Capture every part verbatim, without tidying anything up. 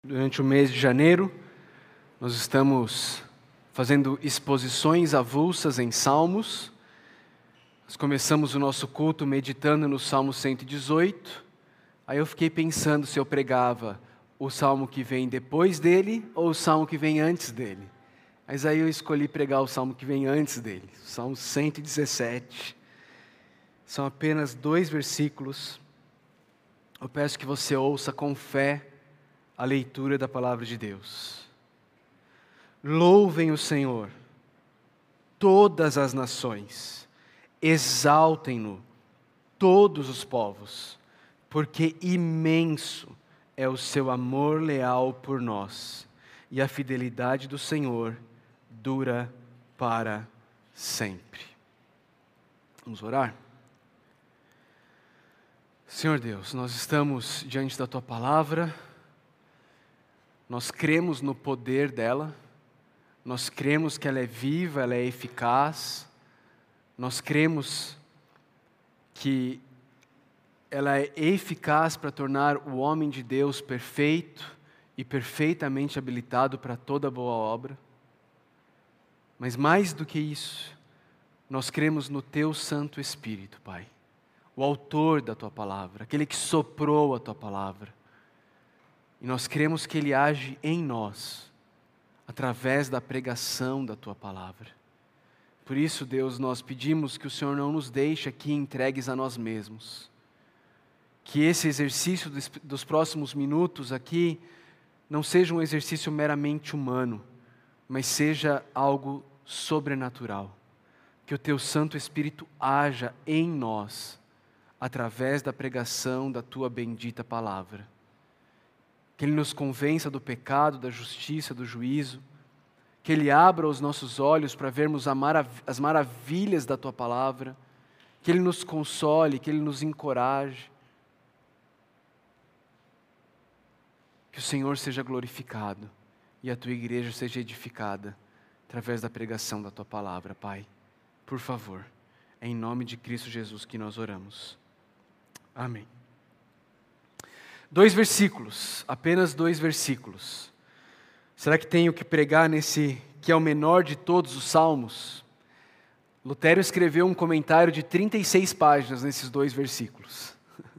Durante o mês de janeiro, nós estamos fazendo exposições avulsas em Salmos. Nós começamos o nosso culto meditando no Salmo cento e dezoito. Aí eu fiquei pensando se eu pregava o Salmo que vem depois dele ou o Salmo que vem antes dele. Mas aí eu escolhi pregar o Salmo que vem antes dele, o Salmo cento e dezessete. São apenas dois versículos. Eu peço que você ouça com fé a leitura da palavra de Deus. Louvem o Senhor, todas as nações, exaltem-no, todos os povos, porque imenso é o seu amor leal por nós, e a fidelidade do Senhor dura para sempre. Vamos orar? Senhor Deus, nós estamos diante da Tua palavra. Nós cremos no poder dela, nós cremos que ela é viva, ela é eficaz, nós cremos que ela é eficaz para tornar o homem de Deus perfeito e perfeitamente habilitado para toda boa obra. Mas mais do que isso, nós cremos no Teu Santo Espírito, Pai, o autor da Tua palavra, aquele que soprou a Tua palavra. E nós cremos que Ele age em nós, através da pregação da Tua palavra. Por isso, Deus, nós pedimos que o Senhor não nos deixe aqui entregues a nós mesmos. Que esse exercício dos, dos próximos minutos aqui não seja um exercício meramente humano, mas seja algo sobrenatural. Que o Teu Santo Espírito haja em nós, através da pregação da Tua bendita palavra. Que Ele nos convença do pecado, da justiça, do juízo. Que Ele abra os nossos olhos para vermos as maravilhas da Tua palavra. Que Ele nos console, que Ele nos encoraje. Que o Senhor seja glorificado e a Tua igreja seja edificada através da pregação da Tua palavra, Pai. Por favor, é em nome de Cristo Jesus que nós oramos. Amém. Dois versículos, apenas dois versículos. Será que tenho que pregar nesse, que é o menor de todos os salmos? Lutero escreveu um comentário de trinta e seis páginas nesses dois versículos.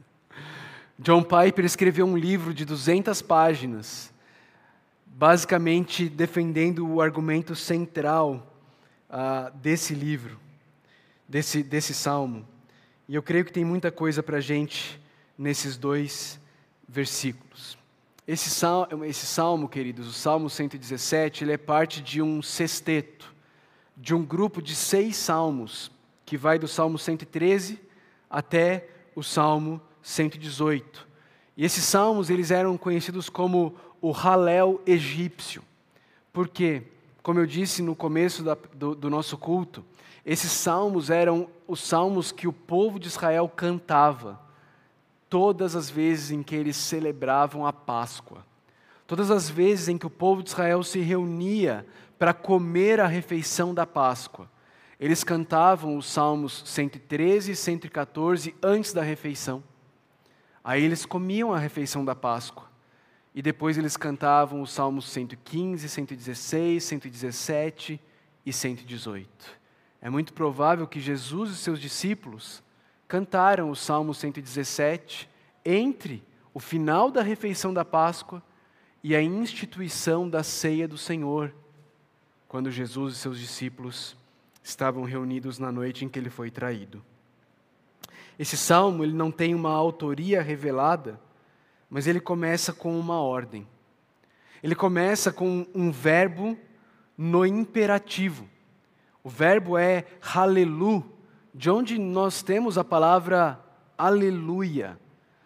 John Piper escreveu um livro de duzentas páginas, basicamente defendendo o argumento central uh, desse livro, desse, desse salmo. E eu creio que tem muita coisa para a gente nesses dois versículos. Esse salmo, esse salmo, queridos, o Salmo cento e dezessete, ele é parte de um sexteto, de um grupo de seis salmos, que vai do Salmo cento e treze até o Salmo cento e dezoito. E esses salmos, eles eram conhecidos como o Halel egípcio. Por quê? Como eu disse no começo da, do, do nosso culto, esses salmos eram os salmos que o povo de Israel cantava todas as vezes em que eles celebravam a Páscoa. Todas as vezes em que o povo de Israel se reunia para comer a refeição da Páscoa. Eles cantavam os salmos cento e treze e cento e quatorze antes da refeição. Aí eles comiam a refeição da Páscoa. E depois eles cantavam os salmos cento e quinze, cento e dezesseis, cento e dezessete e cento e dezoito. É muito provável que Jesus e seus discípulos cantaram o Salmo cento e dezessete entre o final da refeição da Páscoa e a instituição da ceia do Senhor, quando Jesus e seus discípulos estavam reunidos na noite em que Ele foi traído. Esse salmo ele não tem uma autoria revelada, mas ele começa com uma ordem. Ele começa com um verbo no imperativo. O verbo é halelu, de onde nós temos a palavra aleluia.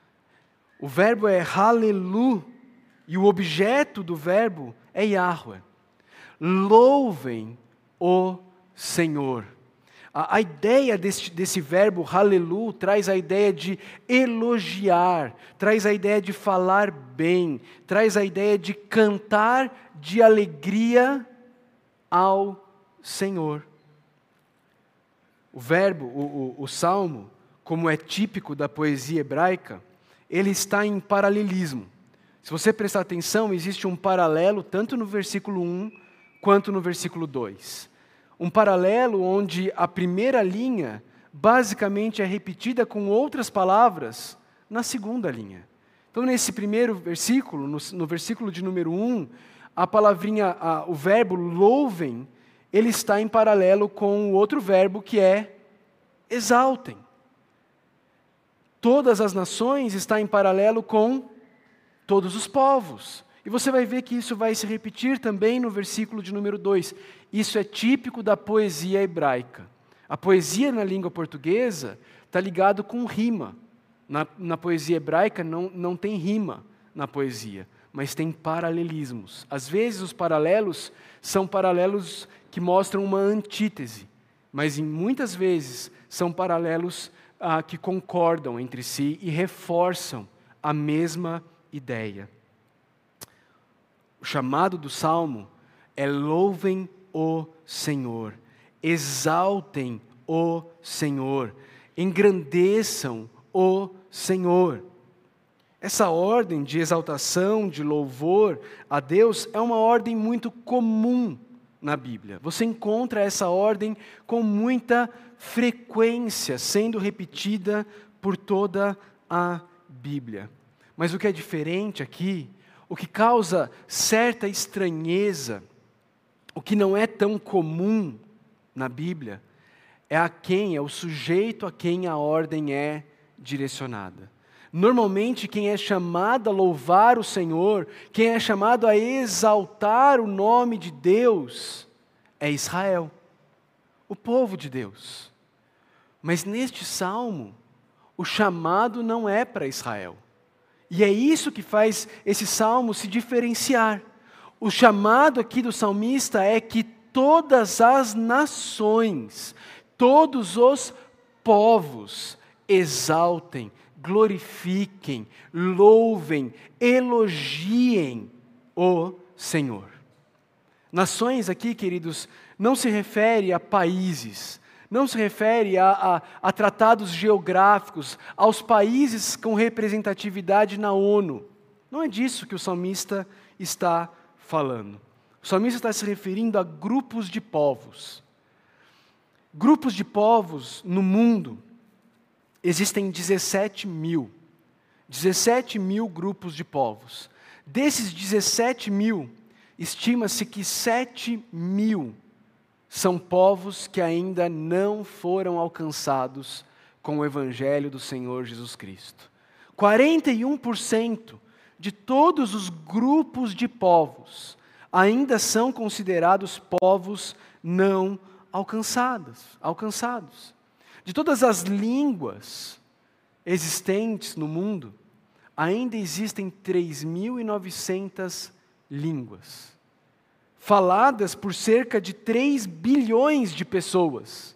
O verbo é halelu e o objeto do verbo é Yahweh. Louvem o Senhor. A, a ideia desse, desse verbo halelu traz a ideia de elogiar, traz a ideia de falar bem, traz a ideia de cantar de alegria ao Senhor. O verbo, o, o, o salmo, como é típico da poesia hebraica, ele está em paralelismo. Se você prestar atenção, existe um paralelo tanto no versículo um quanto no versículo dois. Um paralelo onde a primeira linha basicamente é repetida com outras palavras na segunda linha. Então, nesse primeiro versículo, no, no versículo de número um, a palavrinha, a, o verbo louvem, ele está em paralelo com o outro verbo que é exaltem. Todas as nações está em paralelo com todos os povos. E você vai ver que isso vai se repetir também no versículo de número dois. Isso é típico da poesia hebraica. A poesia na língua portuguesa está ligado com rima. Na, na poesia hebraica não, não tem rima na poesia, mas tem paralelismos. Às vezes os paralelos são paralelos que mostram uma antítese, mas em muitas vezes são paralelos ah, que concordam entre si e reforçam a mesma ideia. O chamado do Salmo é louvem o Senhor, exaltem o Senhor, engrandeçam o Senhor. Essa ordem de exaltação, de louvor a Deus é uma ordem muito comum na Bíblia. Você encontra essa ordem com muita frequência, sendo repetida por toda a Bíblia. Mas o que é diferente aqui, o que causa certa estranheza, o que não é tão comum na Bíblia, é a quem, é o sujeito a quem a ordem é direcionada. Normalmente, quem é chamado a louvar o Senhor, quem é chamado a exaltar o nome de Deus, é Israel, o povo de Deus. Mas neste salmo, o chamado não é para Israel. E é isso que faz esse salmo se diferenciar. O chamado aqui do salmista é que todas as nações, todos os povos exaltem, glorifiquem, louvem, elogiem o Senhor. Nações aqui, queridos, não se refere a países, não se refere a, a, a tratados geográficos, aos países com representatividade na ONU. Não é disso que o salmista está falando. O salmista está se referindo a grupos de povos. Grupos de povos no mundo, existem dezessete mil. dezessete mil grupos de povos. Desses dezessete mil, estima-se que sete mil são povos que ainda não foram alcançados com o Evangelho do Senhor Jesus Cristo. quarenta e um por cento de todos os grupos de povos ainda são considerados povos não alcançados. alcançados. De todas as línguas existentes no mundo, ainda existem três mil e novecentas línguas, faladas por cerca de três bilhões de pessoas,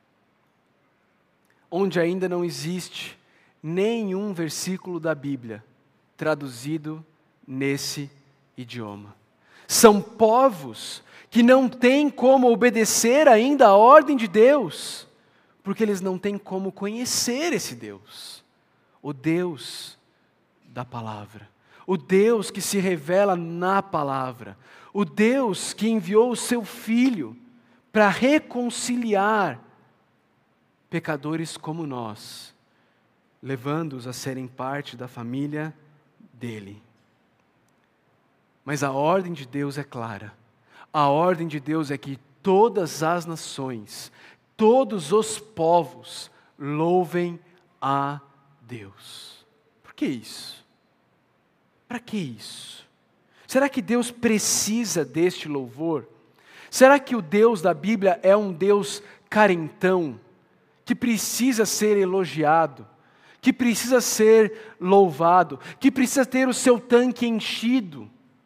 onde ainda não existe nenhum versículo da Bíblia traduzido nesse idioma. São povos que não têm como obedecer ainda a ordem de Deus, porque eles não têm como conhecer esse Deus, o Deus da palavra, o Deus que se revela na palavra, o Deus que enviou o seu Filho para reconciliar pecadores como nós, levando-os a serem parte da família dele. Mas a ordem de Deus é clara. A ordem de Deus é que todas as nações, todos os povos louvem a Deus. Por que isso? Para que isso? Será que Deus precisa deste louvor? Será que o Deus da Bíblia é um Deus carentão, que precisa ser elogiado, que precisa ser louvado, que precisa ter o seu tanque enchido?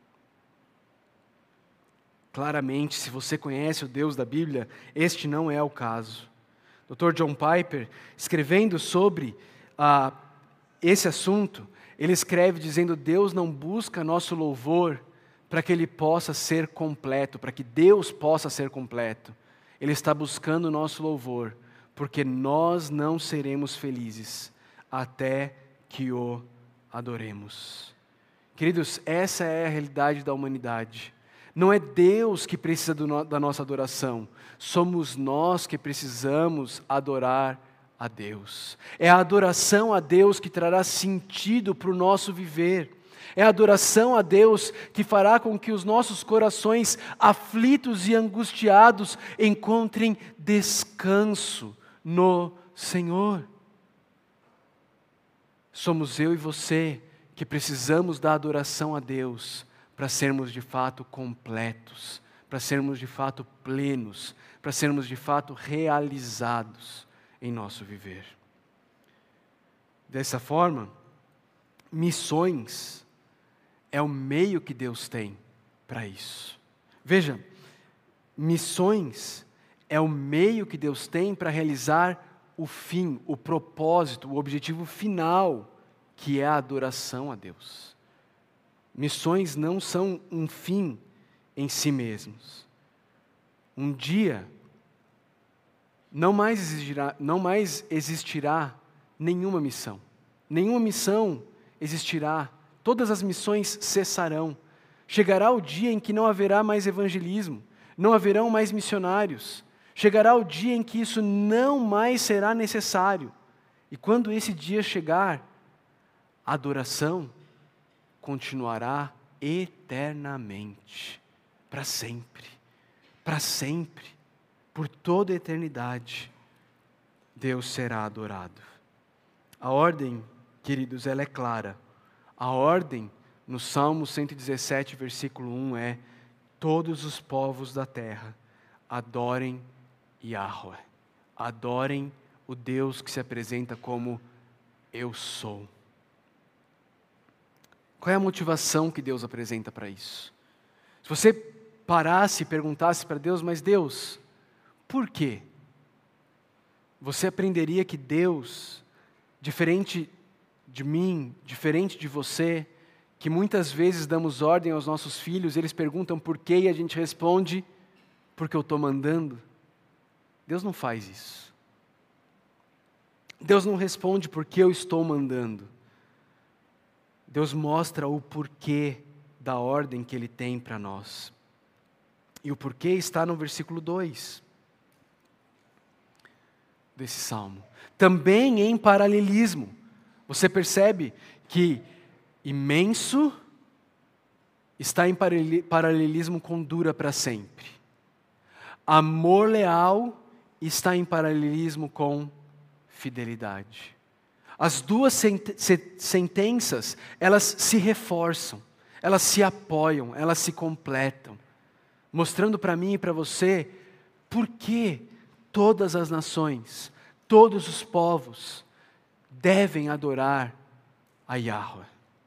Claramente, se você conhece o Deus da Bíblia, este não é o caso. doutor John Piper, escrevendo sobre ah, esse assunto, ele escreve dizendo: Deus não busca nosso louvor para que Ele possa ser completo, para que Deus possa ser completo. Ele está buscando o nosso louvor, porque nós não seremos felizes até que o adoremos. Queridos, essa é a realidade da humanidade. Não é Deus que precisa do no, da nossa adoração, somos nós que precisamos adorar a Deus. É a adoração a Deus que trará sentido para o nosso viver. É a adoração a Deus que fará com que os nossos corações aflitos e angustiados encontrem descanso no Senhor. Somos eu e você que precisamos da adoração a Deus para sermos de fato completos, para sermos de fato plenos, para sermos de fato realizados em nosso viver. Dessa forma, missões é o meio que Deus tem para isso. Veja, missões é o meio que Deus tem para realizar o fim, o propósito, o objetivo final, que é a adoração a Deus. Missões não são um fim em si mesmos. Um dia, não mais existirá, não mais existirá nenhuma missão. Nenhuma missão existirá. Todas as missões cessarão. Chegará o dia em que não haverá mais evangelismo, não haverão mais missionários. Chegará o dia em que isso não mais será necessário. E quando esse dia chegar, a adoração continuará eternamente, para sempre, para sempre, por toda a eternidade, Deus será adorado. A ordem, queridos, ela é clara. A ordem no Salmo cento e dezessete, versículo um é: todos os povos da terra adorem Yahweh, adorem o Deus que se apresenta como eu sou. Qual é a motivação que Deus apresenta para isso? Se você parasse e perguntasse para Deus, mas Deus, por quê? Você aprenderia que Deus, diferente de mim, diferente de você, que muitas vezes damos ordem aos nossos filhos, eles perguntam por quê e a gente responde, porque eu estou mandando. Deus não faz isso. Deus não responde porque eu estou mandando. Deus mostra o porquê da ordem que Ele tem para nós. E o porquê está no versículo dois desse salmo. Também em paralelismo. Você percebe que imenso está em paralelismo com dura para sempre. Amor leal está em paralelismo com fidelidade. As duas sentenças, elas se reforçam, elas se apoiam, elas se completam, mostrando para mim e para você por que todas as nações, todos os povos devem adorar a Yahweh.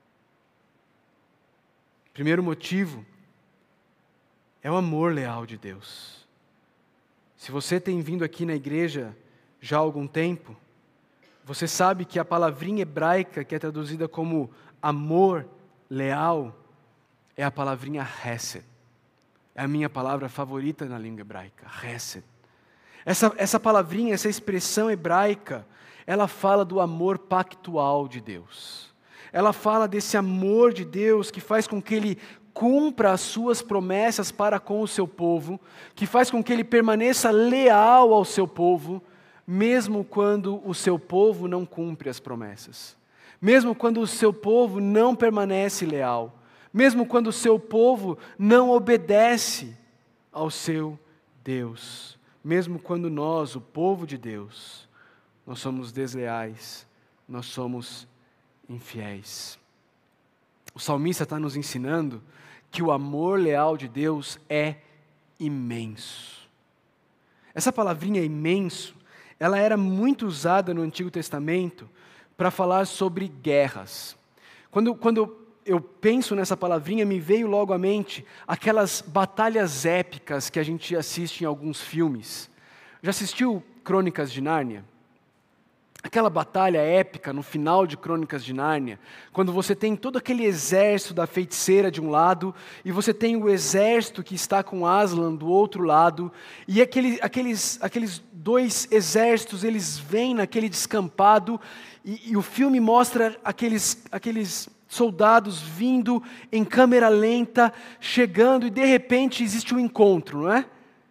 Primeiro motivo é o amor leal de Deus. Se você tem vindo aqui na igreja já há algum tempo, você sabe que a palavrinha hebraica que é traduzida como amor leal é a palavrinha hesed. É a minha palavra favorita na língua hebraica, hesed. Essa, essa palavrinha, essa expressão hebraica, ela fala do amor pactual de Deus. Ela fala desse amor de Deus que faz com que Ele cumpra as suas promessas para com o seu povo, que faz com que Ele permaneça leal ao seu povo, mesmo quando o seu povo não cumpre as promessas, mesmo quando o seu povo não permanece leal, mesmo quando o seu povo não obedece ao seu Deus, mesmo quando nós, o povo de Deus, nós somos desleais, nós somos infiéis. O salmista está nos ensinando que o amor leal de Deus é imenso. Essa palavrinha imenso, ela era muito usada no Antigo Testamento para falar sobre guerras. Quando, quando eu penso nessa palavrinha, me veio logo à mente aquelas batalhas épicas que a gente assiste em alguns filmes. Já assistiu Crônicas de Nárnia? Aquela batalha épica no final de Crônicas de Nárnia, quando você tem todo aquele exército da feiticeira de um lado, e você tem o exército que está com Aslan do outro lado, e aquele, aqueles, aqueles dois exércitos, eles vêm naquele descampado, e, e o filme mostra aqueles, aqueles soldados vindo em câmera lenta, chegando, e de repente existe um encontro, não é?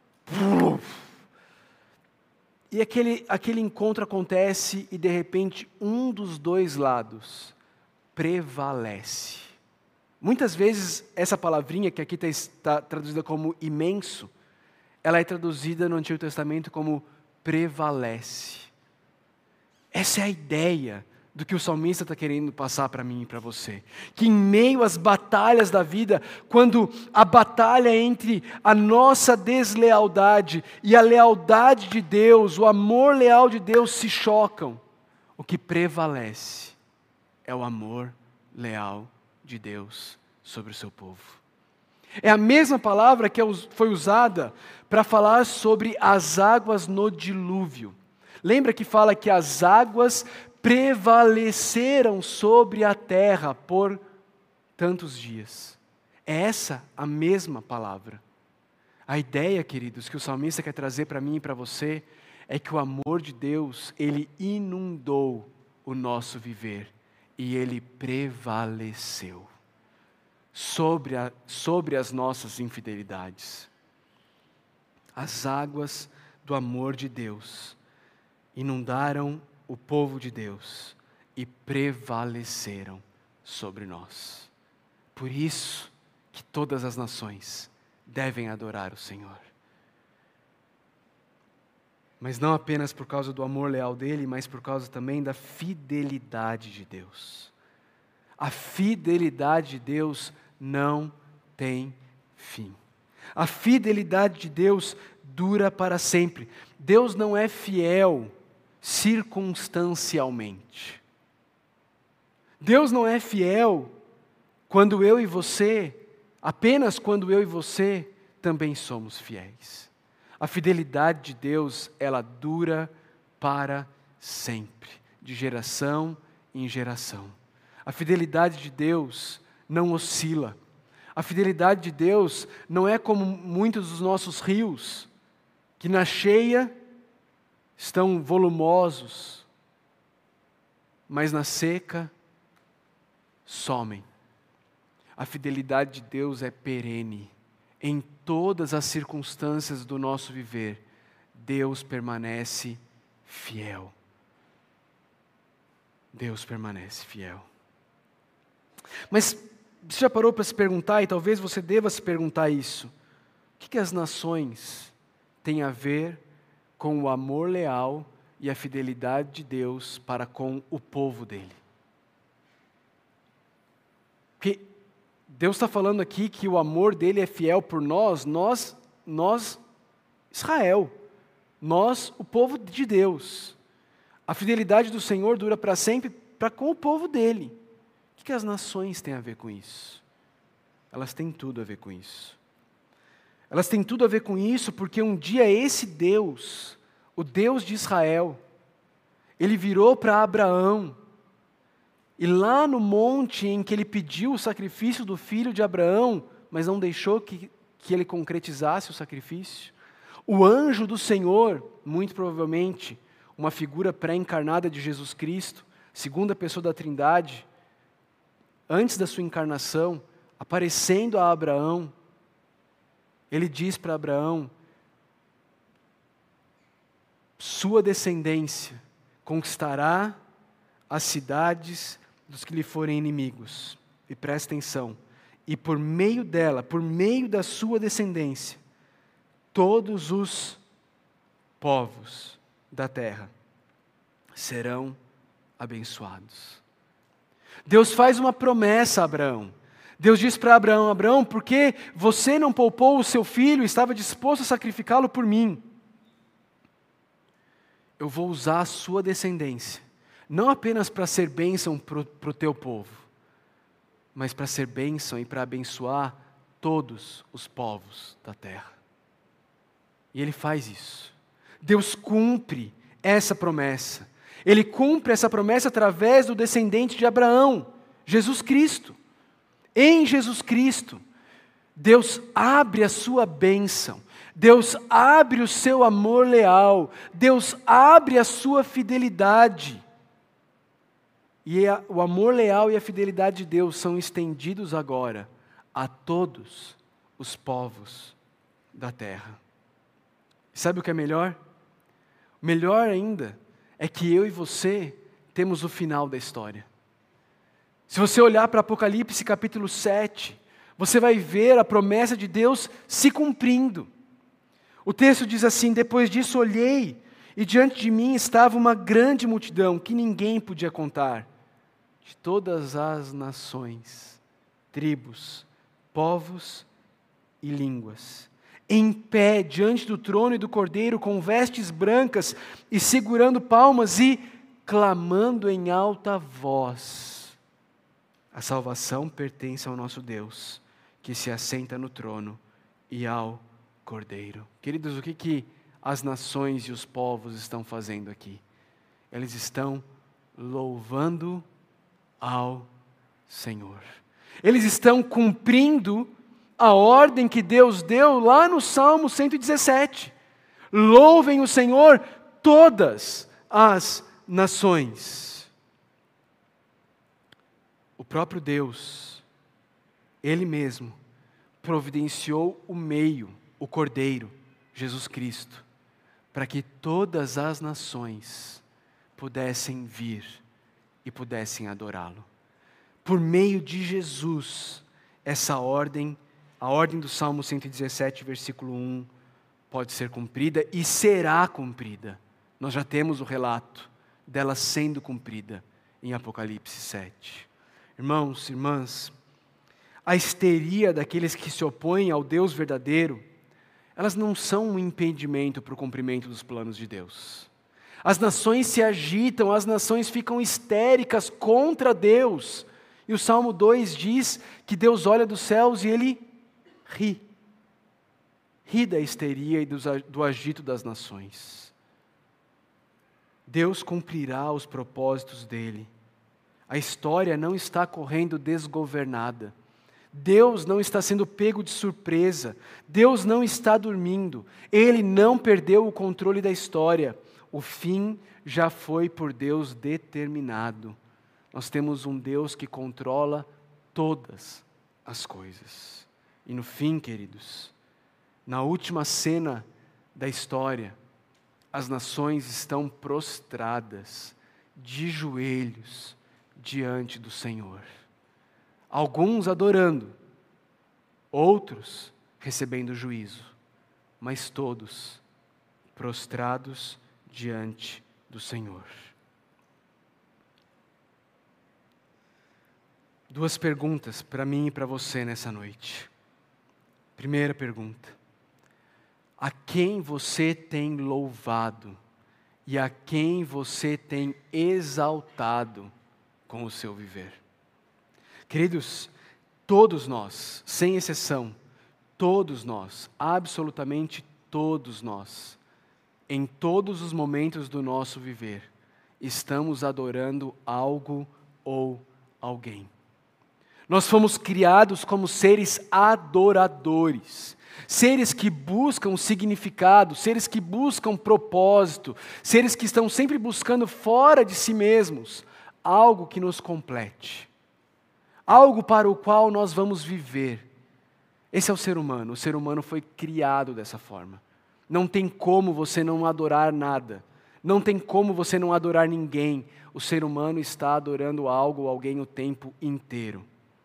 E aquele, aquele encontro acontece e de repente um dos dois lados prevalece. Muitas vezes essa palavrinha, que aqui está, está traduzida como imenso, ela é traduzida no Antigo Testamento como prevalece. Essa é a ideia do que o salmista está querendo passar para mim e para você. Que em meio às batalhas da vida, quando a batalha entre a nossa deslealdade e a lealdade de Deus, o amor leal de Deus se chocam, o que prevalece é o amor leal de Deus sobre o seu povo. É a mesma palavra que foi usada para falar sobre as águas no dilúvio. Lembra que fala que as águas prevaleceram sobre a terra por tantos dias. É essa a mesma palavra. A ideia, queridos, que o salmista quer trazer para mim e para você é que o amor de Deus, ele inundou o nosso viver e ele prevaleceu sobre, a, sobre as nossas infidelidades. As águas do amor de Deus inundaram o povo de Deus e prevaleceram sobre nós. Por isso que todas as nações devem adorar o Senhor. Mas não apenas por causa do amor leal dele, mas por causa também da fidelidade de Deus. A fidelidade de Deus não tem fim. A fidelidade de Deus dura para sempre. Deus não é fiel circunstancialmente. Deus não é fiel quando eu e você, apenas quando eu e você também somos fiéis. A fidelidade de Deus, ela dura para sempre, de geração em geração. A fidelidade de Deus não oscila. A fidelidade de Deus não é como muitos dos nossos rios, que na cheia estão volumosos, mas na seca somem. A fidelidade de Deus é perene. Em todas as circunstâncias do nosso viver, Deus permanece fiel. Deus permanece fiel. Mas você já parou para se perguntar, e talvez você deva se perguntar isso: o que, que as nações têm a ver com o amor leal e a fidelidade de Deus para com o povo dele? Porque Deus está falando aqui que o amor dele é fiel por nós, nós, nós, Israel, nós, o povo de Deus. A fidelidade do Senhor dura para sempre para com o povo dele. O que as nações têm a ver com isso? Elas têm tudo a ver com isso. Elas têm tudo a ver com isso porque um dia esse Deus, o Deus de Israel, ele virou para Abraão, e lá no monte em que ele pediu o sacrifício do filho de Abraão, mas não deixou que, que ele concretizasse o sacrifício, o anjo do Senhor, muito provavelmente uma figura pré-encarnada de Jesus Cristo, segunda pessoa da Trindade, antes da sua encarnação, aparecendo a Abraão, ele diz para Abraão: sua descendência conquistará as cidades dos que lhe forem inimigos. E presta atenção, e por meio dela, por meio da sua descendência, todos os povos da terra serão abençoados. Deus faz uma promessa a Abraão. Deus diz para Abraão: Abraão, porque você não poupou o seu filho e estava disposto a sacrificá-lo por mim, eu vou usar a sua descendência, não apenas para ser bênção para o teu povo, mas para ser bênção e para abençoar todos os povos da terra. E Ele faz isso. Deus cumpre essa promessa. Ele cumpre essa promessa através do descendente de Abraão, Jesus Cristo. Em Jesus Cristo, Deus abre a sua bênção, Deus abre o seu amor leal, Deus abre a sua fidelidade. E a, o amor leal e a fidelidade de Deus são estendidos agora a todos os povos da terra. Sabe o que é melhor? Melhor ainda é que eu e você temos o final da história. Se você olhar para Apocalipse capítulo sete, você vai ver a promessa de Deus se cumprindo. O texto diz assim: depois disso olhei, e diante de mim estava uma grande multidão que ninguém podia contar, de todas as nações, tribos, povos e línguas, em pé diante do trono e do Cordeiro, com vestes brancas e segurando palmas e clamando em alta voz: a salvação pertence ao nosso Deus, que se assenta no trono, e ao Cordeiro. Queridos, o que, que as nações e os povos estão fazendo aqui? Eles estão louvando ao Senhor. Eles estão cumprindo a ordem que Deus deu lá no Salmo cento e dezessete. Louvem o Senhor todas as nações. O próprio Deus, Ele mesmo, providenciou o meio, o Cordeiro, Jesus Cristo, para que todas as nações pudessem vir e pudessem adorá-lo. Por meio de Jesus, essa ordem, a ordem do Salmo cento e dezessete, versículo um, pode ser cumprida e será cumprida. Nós já temos o relato dela sendo cumprida em Apocalipse sete. Irmãos, irmãs, a histeria daqueles que se opõem ao Deus verdadeiro, elas não são um impedimento para o cumprimento dos planos de Deus. As nações se agitam, as nações ficam histéricas contra Deus. E o Salmo dois diz que Deus olha dos céus e Ele ri. Ri da histeria e do agito das nações. Deus cumprirá os propósitos dEle. A história não está correndo desgovernada. Deus não está sendo pego de surpresa. Deus não está dormindo. Ele não perdeu o controle da história. O fim já foi por Deus determinado. Nós temos um Deus que controla todas as coisas. E no fim, queridos, na última cena da história, as nações estão prostradas, de joelhos, diante do Senhor. Alguns adorando, outros recebendo juízo, mas todos prostrados diante do Senhor. Duas perguntas para mim e para você nessa noite. Primeira pergunta: a quem você tem louvado e a quem você tem exaltado com o seu viver? Queridos, todos nós, sem exceção, todos nós, absolutamente todos nós, em todos os momentos do nosso viver, estamos adorando algo ou alguém. Nós fomos criados como seres adoradores, seres que buscam significado, seres que buscam propósito, seres que estão sempre buscando fora de si mesmos algo que nos complete. Algo para o qual nós vamos viver. Esse é o ser humano. O ser humano foi criado dessa forma. Não tem como você não adorar nada. Não tem como você não adorar ninguém. O ser humano está adorando algo ou alguém o tempo inteiro.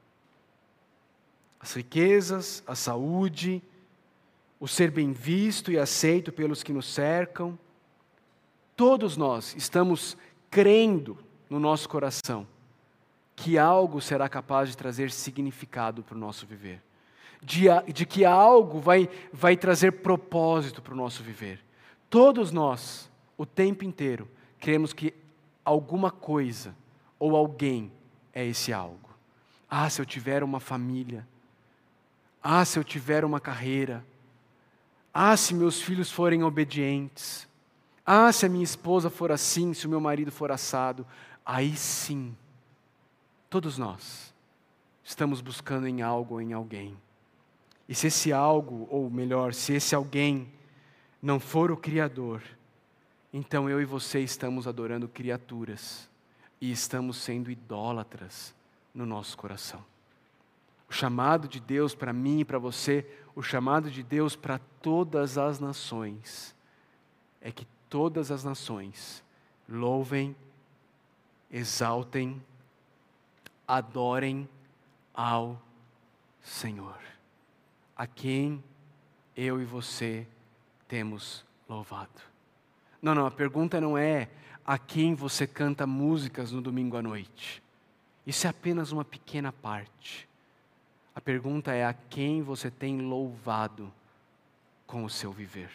As riquezas, a saúde, o ser bem visto e aceito pelos que nos cercam. Todos nós estamos crendo no nosso coração que algo será capaz de trazer significado para o nosso viver. De, de que algo vai, vai trazer propósito para o nosso viver. Todos nós, o tempo inteiro, cremos que alguma coisa ou alguém é esse algo. Ah, se eu tiver uma família. Ah, se eu tiver uma carreira. Ah, se meus filhos forem obedientes. Ah, se a minha esposa for assim, se o meu marido for assado. Aí sim. Todos nós estamos buscando em algo ou em alguém. E se esse algo, ou melhor, se esse alguém não for o Criador, então eu e você estamos adorando criaturas e estamos sendo idólatras no nosso coração. O chamado de Deus para mim e para você, o chamado de Deus para todas as nações, é que todas as nações louvem, exaltem, adorem ao Senhor, a quem eu e você temos louvado. Não, não, a pergunta não é a quem você canta músicas no domingo à noite. Isso é apenas uma pequena parte. A pergunta é a quem você tem louvado com o seu viver.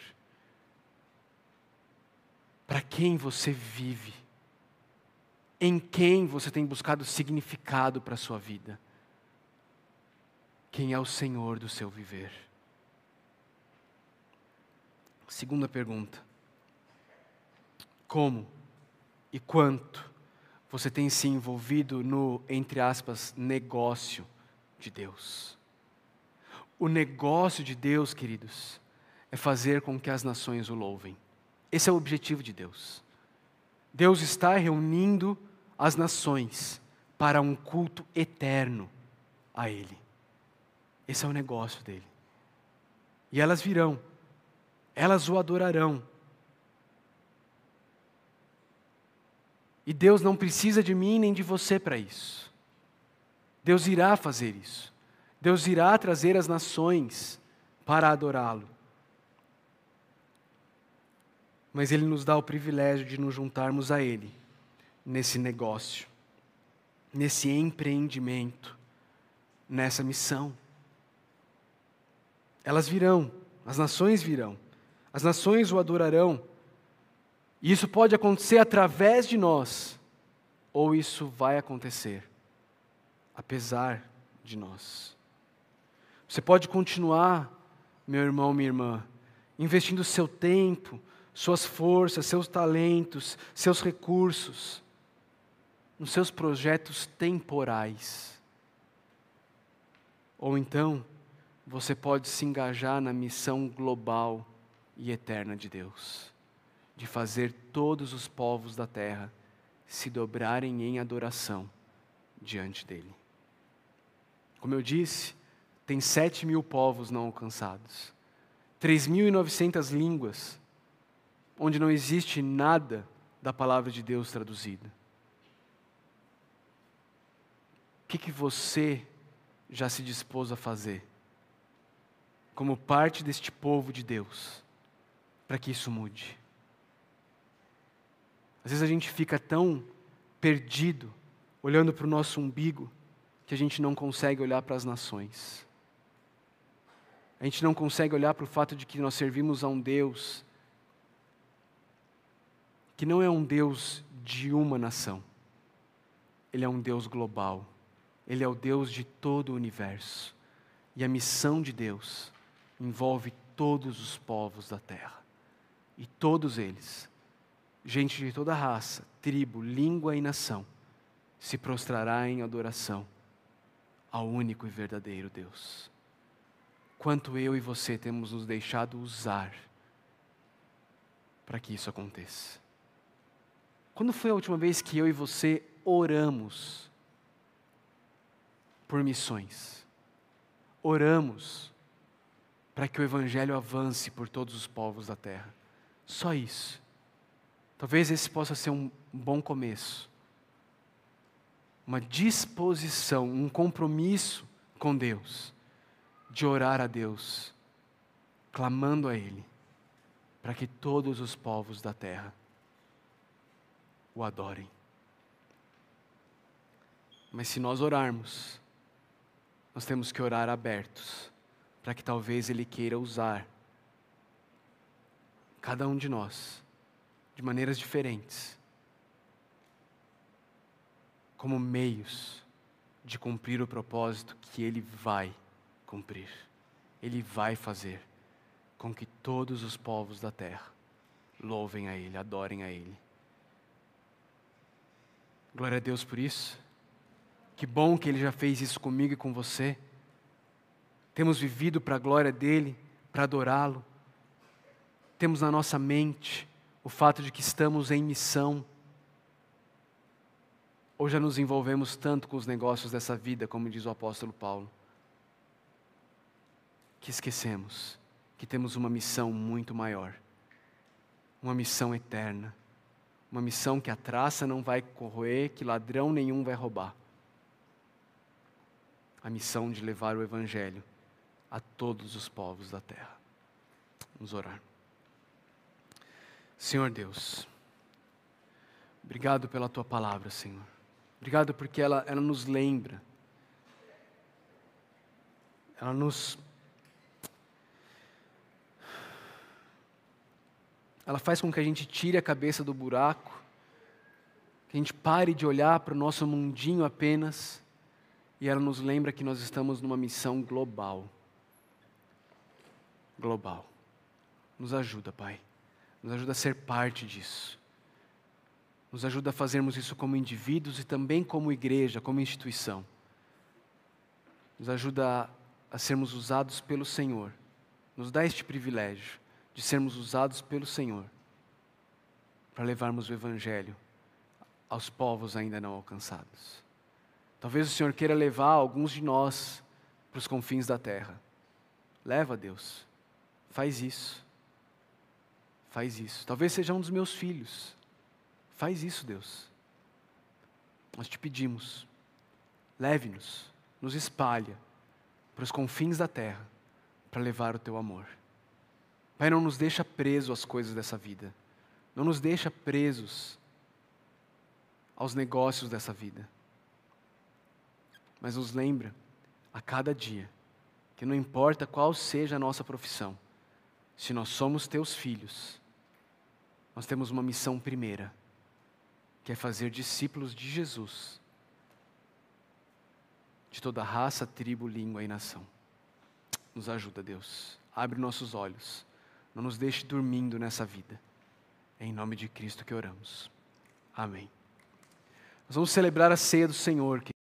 Para quem você vive? Em quem você tem buscado significado para a sua vida? Quem é o Senhor do seu viver? Segunda pergunta. Como e quanto você tem se envolvido no, entre aspas, negócio de Deus? O negócio de Deus, queridos, é fazer com que as nações o louvem. Esse é o objetivo de Deus. Deus está reunindo as nações para um culto eterno a Ele. Esse é o negócio dele. E elas virão, elas o adorarão. E Deus não precisa de mim nem de você para isso. Deus irá fazer isso. Deus irá trazer as nações para adorá-lo. Mas Ele nos dá o privilégio de nos juntarmos a Ele nesse negócio, nesse empreendimento, nessa missão. Elas virão, as nações virão, as nações o adorarão. E isso pode acontecer através de nós, ou isso vai acontecer apesar de nós. Você pode continuar, meu irmão, minha irmã, investindo seu tempo, suas forças, seus talentos, seus recursos, nos seus projetos temporais. Ou então, você pode se engajar na missão global e eterna de Deus, de fazer todos os povos da terra se dobrarem em adoração diante dele. Como eu disse, tem sete mil povos não alcançados, três mil e novecentas línguas, onde não existe nada da palavra de Deus traduzida. O que, que você já se dispôs a fazer, como parte deste povo de Deus, para que isso mude? Às vezes a gente fica tão perdido, olhando para o nosso umbigo, que a gente não consegue olhar para as nações. A gente não consegue olhar para o fato de que nós servimos a um Deus que não é um Deus de uma nação. Ele é um Deus global. Ele é o Deus de todo o universo. E a missão de Deus envolve todos os povos da terra. E todos eles, gente de toda raça, tribo, língua e nação, se prostrará em adoração ao único e verdadeiro Deus. Quanto eu e você temos nos deixado usar para que isso aconteça? Quando foi a última vez que eu e você oramos por missões? Oramos para que o Evangelho avance por todos os povos da terra. Só isso. Talvez esse possa ser um bom começo. Uma disposição, um compromisso com Deus, de orar a Deus, clamando a Ele, para que todos os povos da terra o adorem. Mas se nós orarmos, nós temos que orar abertos, para que talvez Ele queira usar cada um de nós, de maneiras diferentes, como meios de cumprir o propósito que Ele vai cumprir. Ele vai fazer com que todos os povos da terra louvem a Ele, adorem a Ele. Glória a Deus por isso. Que bom que Ele já fez isso comigo e com você. Temos vivido para a glória dEle, para adorá-lo. Temos na nossa mente o fato de que estamos em missão. Ou já nos envolvemos tanto com os negócios dessa vida, como diz o apóstolo Paulo, que esquecemos que temos uma missão muito maior, uma missão eterna, uma missão que a traça não vai corroer, que ladrão nenhum vai roubar. A missão de levar o Evangelho a todos os povos da terra. Vamos orar. Senhor Deus, obrigado pela Tua palavra, Senhor. Obrigado porque ela, ela nos lembra, ela nos... Ela faz com que a gente tire a cabeça do buraco, que a gente pare de olhar para o nosso mundinho apenas, e ela nos lembra que nós estamos numa missão global. Global. Nos ajuda, Pai. Nos ajuda a ser parte disso. Nos ajuda a fazermos isso como indivíduos e também como igreja, como instituição. Nos ajuda a, a sermos usados pelo Senhor. Nos dá este privilégio de sermos usados pelo Senhor para levarmos o Evangelho aos povos ainda não alcançados. Talvez o Senhor queira levar alguns de nós para os confins da terra. Leva, Deus. Faz isso. Faz isso. Talvez seja um dos meus filhos. Faz isso, Deus. Nós te pedimos. Leve-nos, nos espalha para os confins da terra para levar o teu amor. Pai, não nos deixa presos às coisas dessa vida. Não nos deixa presos aos negócios dessa vida. Mas nos lembra a cada dia que não importa qual seja a nossa profissão, se nós somos teus filhos, nós temos uma missão primeira, que é fazer discípulos de Jesus, de toda raça, tribo, língua e nação. Nos ajuda, Deus. Abre nossos olhos. Não nos deixe dormindo nessa vida. É em nome de Cristo que oramos. Amém. Nós vamos celebrar a ceia do Senhor.